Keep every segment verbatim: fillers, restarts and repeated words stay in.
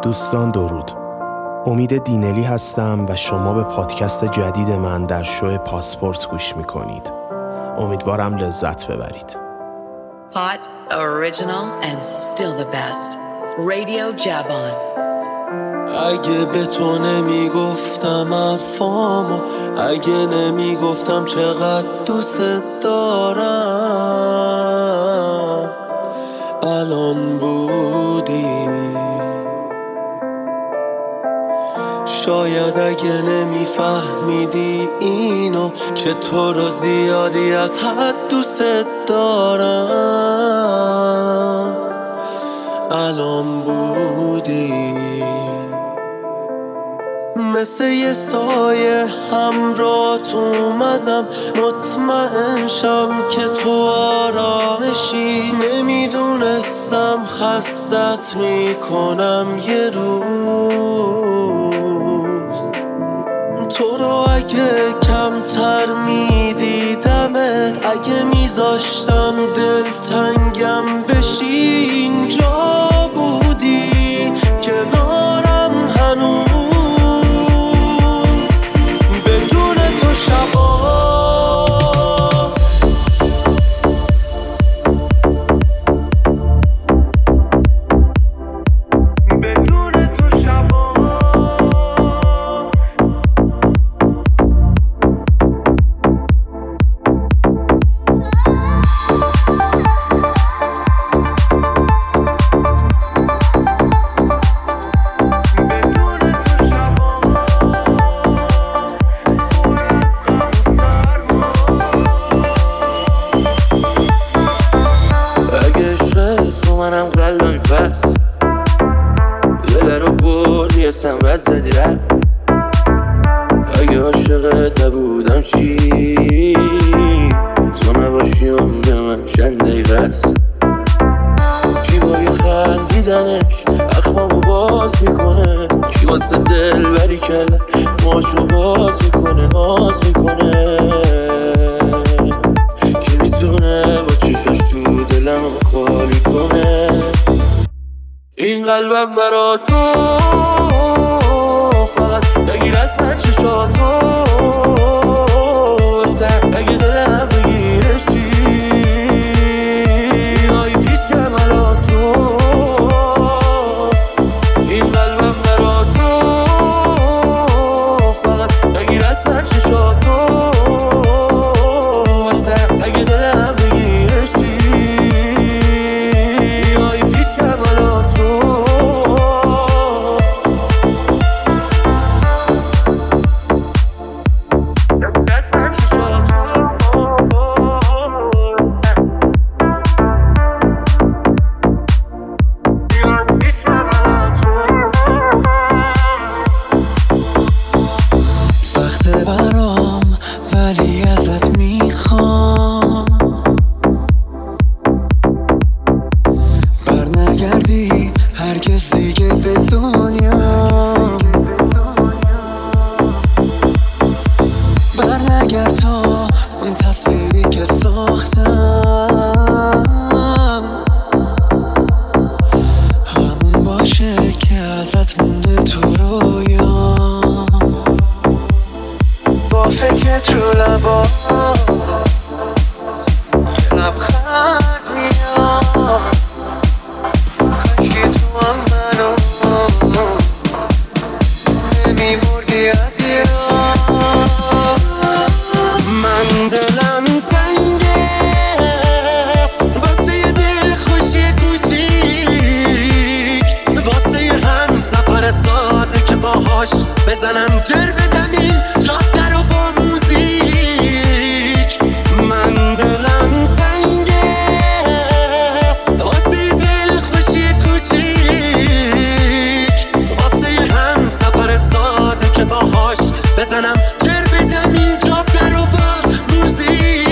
دوستان درود. امید دینلی هستم و شما به پادکست جدید من در شو پاسپورت گوش میکنید. امیدوارم لذت ببرید. Hot, original and still the best. Radio Javon. اگه به تو نمیگفتم افامو، اگه نمیگفتم چقدر دوست دارم، الان بودی. شاید اگه نمیفهمیدی اینو که تو رو زیادی از حد دوست دارم، الان بودی. مثل یه سایه همراهت اومدم، مطمئن شم که تو آرامشی. نمیدونستم خستت میکنم یه روز. تو رو اگه کمتر میدیدمت، اگه میذاشتم دلتنگم بشی، اینجا بودی کنارم هنوز. بدون تو شبا سمت زدی رفت. اگه عاشقت نبودم چی؟ تو نباشی عمر من چند دقیقه است. کی بای خندیدنش اخمامو باز میکنه، کی واسه دل بری کله ماشو باز میکنه، ناز میکنه، کی میتونه با چشاش تو دلمو خالی کنه. این قلبم برا تو فقط بگیر از من چشاتو بستن. اگه دلم بگیره چی؟ آی پیشم الان تو. این قلبم برا تو فقط بگیر از من چشاتو بستن. اگه دلم بگیره چی؟ آی پیشم الان تو. بزنم جر بدم این جاده رو با موزیک. من دلم تنگه واسه دل خوشی کوچیک، واسه هم سفر ساده که باهاش بزنم جر بدم این جاده رو با موزیک.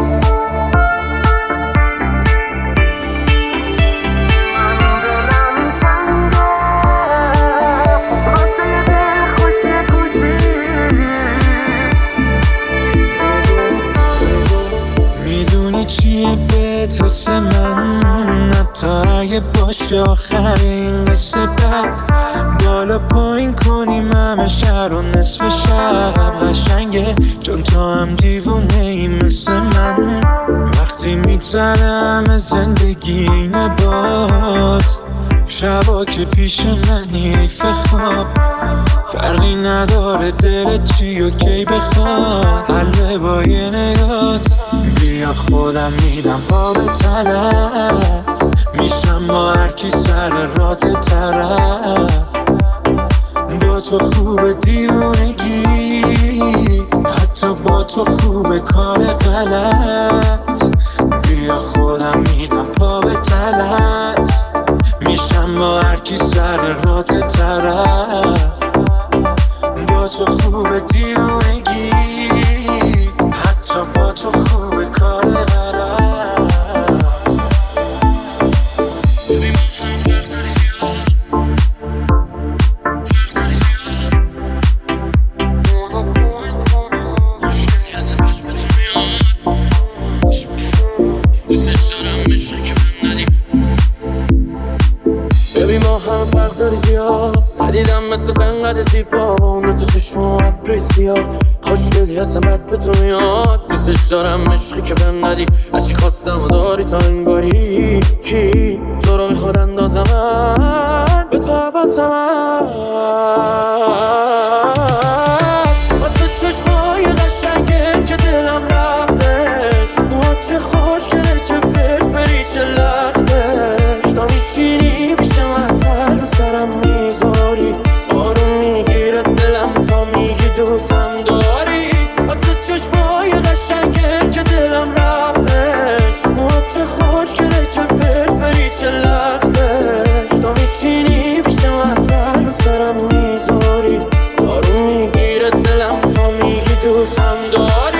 دلم باشه آخر این قصه بد. بالا پایین کنیم همه شهر و نصف شب قشنگه چون تو هم دیوونه ای مثل من. وقتی میگذره همه زندگی اینه باد، شبا که پیش منی حیف خواب. فرقی نداره دلت چی و کی بخواد، حله با یه نگات. بیا خودم میدم پا به تلت، میشم با هر کی سر رات طرف. با تو خوب دیوونگی، حتی با تو خوب کار غلط. بیا خودم میدم پا به تلت، میشم با هر کی سر رات طرف. با تو خوب دیوونگی، حتی با تو خوب کار غلط. ندیدم مثل تنقدر زیبا اونو تو چشم و عبری سیاد. خوشگلی هستم بد به تو میاد، دوستش دارم عشقی که بهم ندی. هرچی خواستم و داری تا انگاری کی تو رو میخواد اندازم من به تو حواسم هست. واسه چشمای قشنگه که دلم رفتش، موهات چه خوشگله چه فرفری چه لختش. تا میشینی پیش من سر رو سرم میذاری، آروم میگیره دلم تا میگی دوستم داری. واسه چشمای قشنگه که دلم رفتش، موهات چه خوشگله چه فرفری چه لختش. تا میشینی پیش من سر رو سرم میذاری، آروم میگیره دلم تا میگی دوستم داری.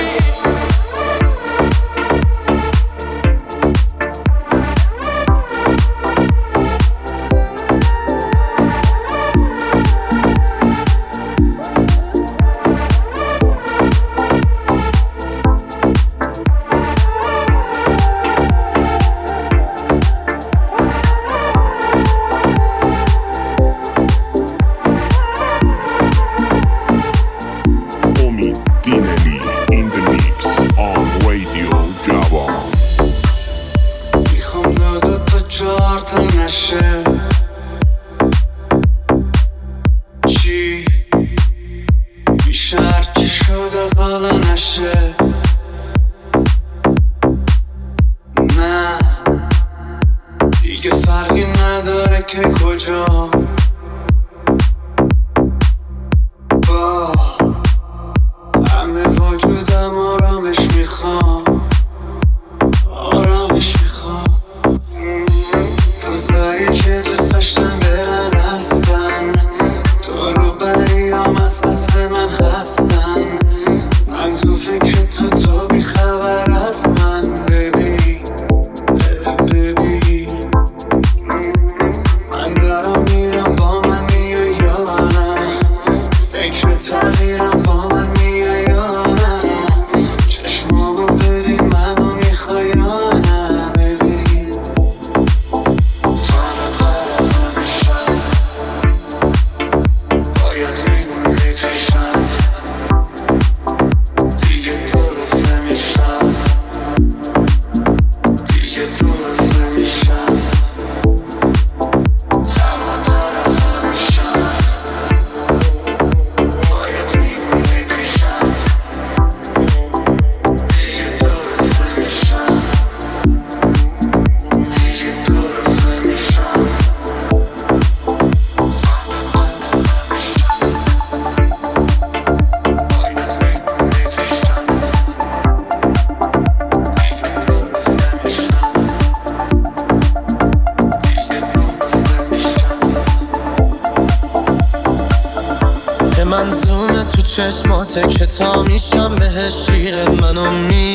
چشماته که تا میشم بهش شیره منو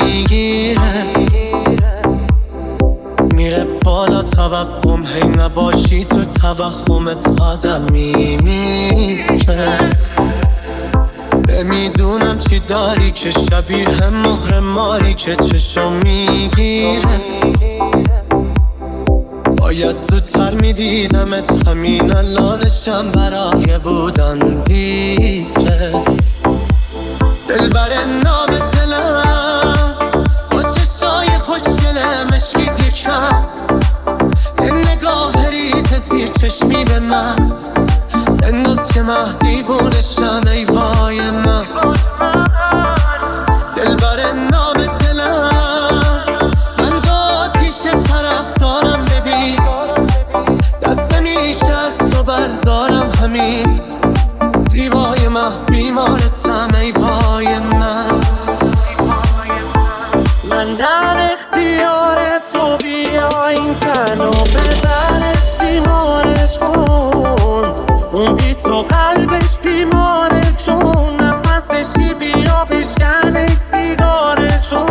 میگیره، میره بالا توقم هی نباشی تو توهمت آدم میمیره. نمیدونم چی داری که شبیه مهر ماری که چشم میگیره. باید زودتر میدیدمت، همین الانشم برای بودن دیره. دلبر نام دلم با چشای خوشگله مشکی تکم، یه نگاه ریز زیر چشمی به من انداز که من دیوونشم ای وای من. دلبر نام دلم من داد پیش طرف دارم، ببین دست نمیشه از تو بردارم، همین دیوای من بیمارتم ای وای من. من در اختیار تو، بیا این تنو ببرش تیمارش کن، اون بی تو قلبش بیماره چون نفسشی بیا بشکنش سیگارشو.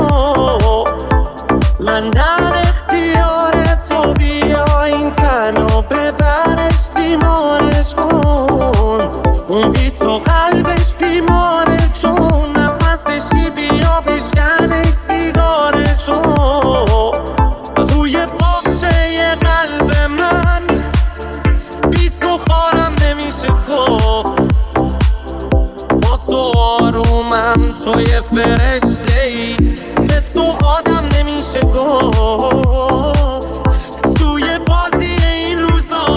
من در اختیار تو، بیا این تنو ببرش تیمارش کن، اون بی تو قلبش بیماره چون نفسشی بیا بشکنش سیگارشو. توی باغچه قلب من بی تو خارم نمیشه کن، با تو آرومم، توی فرشته ای، به تو آدم نمیشه گفت. توی بازی این روزا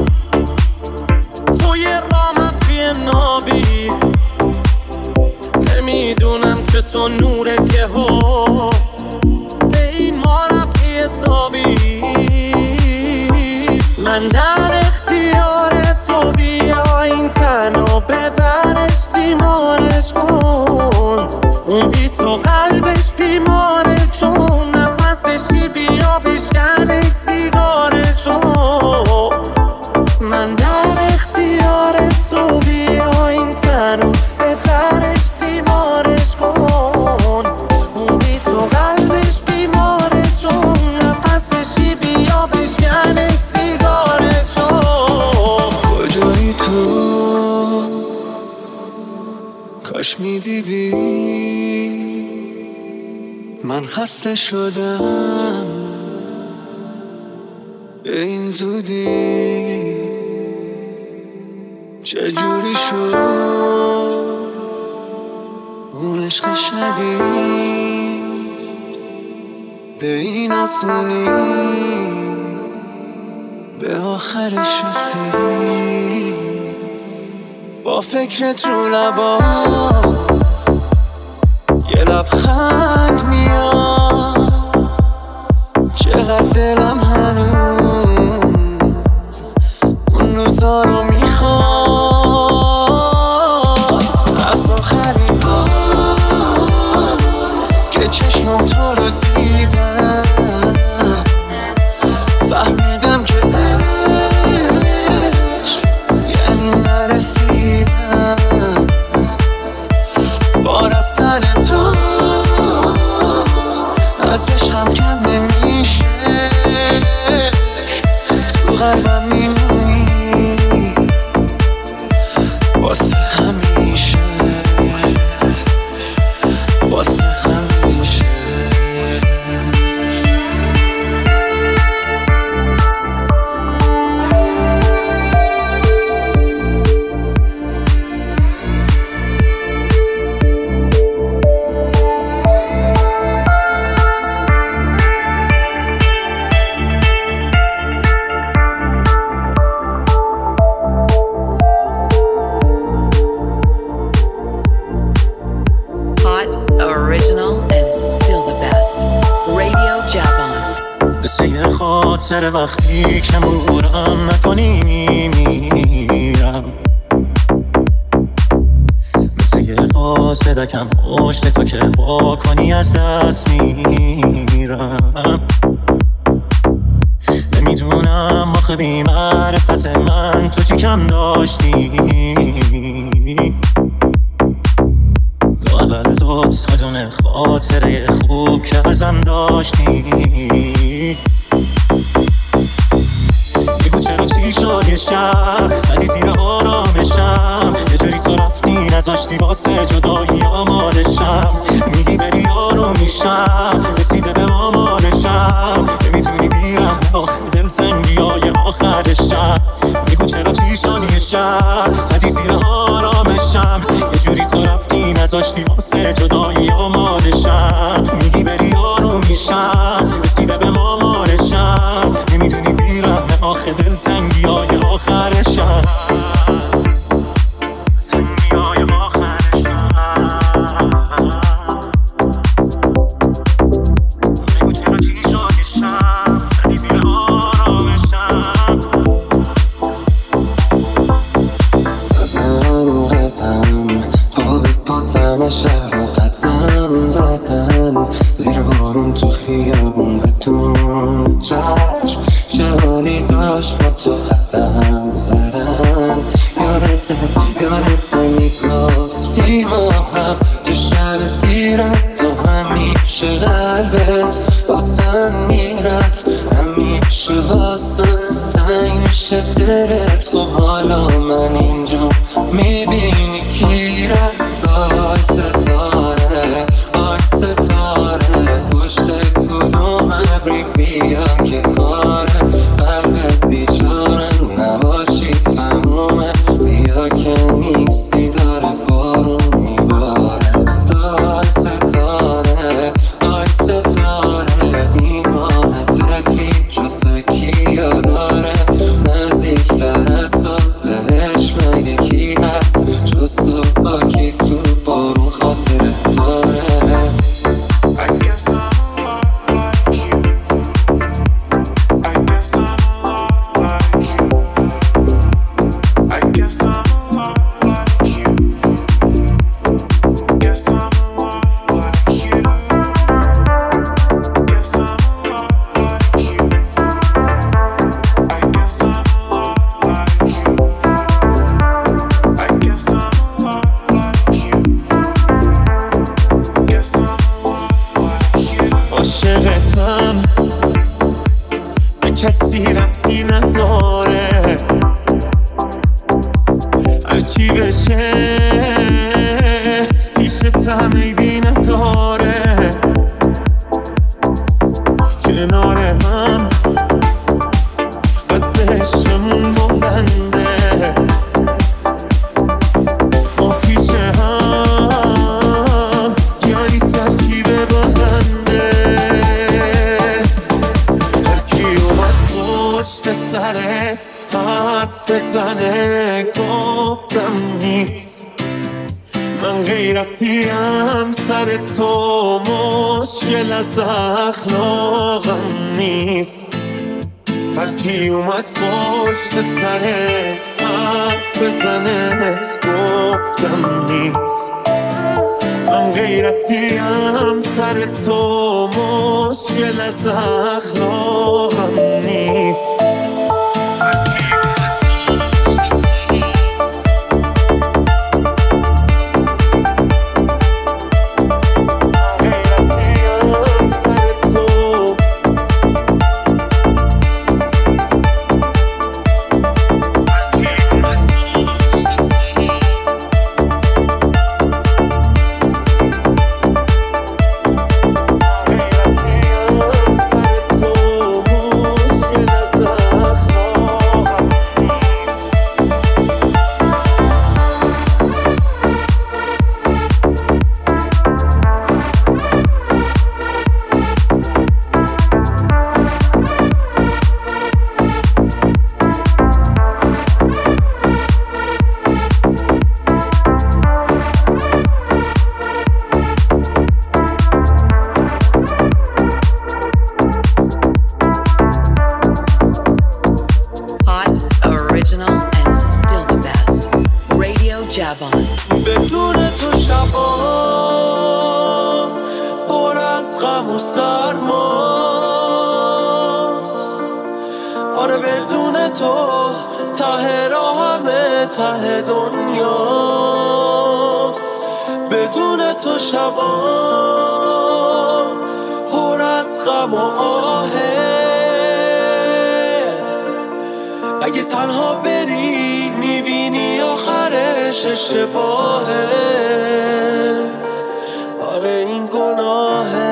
توی رامم فی نابی، نمیدونم که تو نورت یه ها به این ما رفعی تابی. من در اختیار تو، بیا این تنو ببرش تیمارش کن، اون بی تو قلبش بیماره چون نفسشی بیا بشکنش سیگارشو. من در اختیار تو، بیا این تنو ببرش تیمارش کن، اون بی تو قلبش بیماره چون نفسشی بیا بشکنش سیگارشو. کجایی تو؟ کاش میدیدی من خسته شدم به این زودی، چجوری شد اون عشق شدید به این آسونی به آخرش رسید. با فکرت رو لبا یه لبخند میاد، چقدر دلم هنوز اون روزا رو میخواد. از آخرین بار که چشمم تو رو دیدم فهمیدم که عشق یعنی نرسیدم. با رفتن تو از عشقم کم نمیشه، تو قلبم میمونی واسه همیشه، واسه همیشه. مثل خاطر وقتی که مرورم نکنی میمیرم، مثل یه قاصدکم پشت تو که با کنی از دست میرم. نمیدونم آخه بی معرفت من تو چی کم داشتی، لااقل دو تا دونه خاطره خوب که ازم داشتی. بگو چرا چی شد یه شب بدی زیر آرامشم، یه جوری تو رفتی نذاشتی واسه جدایی آمادشم. میگی بری یارو میشم رسیده به مامانشم، نمیتونی بیرم آخه دل تنگی شب زدی زیر آرامشم، یه جوری تو رفتی نذاشتی واسه جدایی آمادشم. میگی بری آروم میشم، رسیده به مامارشم، نمیدونی بیرم آخه دل تنگی های آخرشم، تنگی های آخرشم. بگو چرا چی شاکشم، زدی زیر آرامشم. قدم قدم آب با دم شهر قدم زدم، زیر بارون تو خیابون بدون چتر، جوانی داشت با تو قدم زدم. یادت یادت میگفتی ما هم تو شب تیرم، تو همیشه قلبت واسم میرفت، همیشه واسم تنگ میشه دلت. خب حالا من اینجا میبینی کی رفت؟ آی ستاره آی ستاره، پشت کدوم ابری بیا که کاره، قلبت بیچاره نباشی تمومه، بیا که نیستی داره بارون میباره. آی ستاره آی ستاره، ایمان طفلی جز تو کیا داره، نزدیکتر از تو بهش مگه کی هست جز تو، با کی تو بارون خاطره داره. I guess I'm a lot like you. I guess I'm a lot like you. I guess I'm a lot like you. Guess I'm a lot like you. Guess I'm a lot like you. I guess I'm a lot like you. I guess I'm a lot like you. Guess I'm a lot like you. عاشقتم به کسی ربطی نداره، هرچی بشه پیشتم عیبی نداره، کنار هم قدشمون بلنده، ما پیش هم یاری ترکیب برنده. هرکی اومد پشت سرت حرف بزنه گفتم نیست، من غیرتیم سر تو مشکل از اخلاقم نیست. هرکی اومد پشت سرت حرف بزنه گفتم نیست، من غیرتیم سر تو مشکل از اخلاقم نیست. بدون تو شبا پر از غم و سرماست، آره بدون تو ته راهمه ته دنیاست. بدون تو شبا پر از غم و آهه، اگه تنها بری میبینی آخرش اشتباهه، آره این گناهه.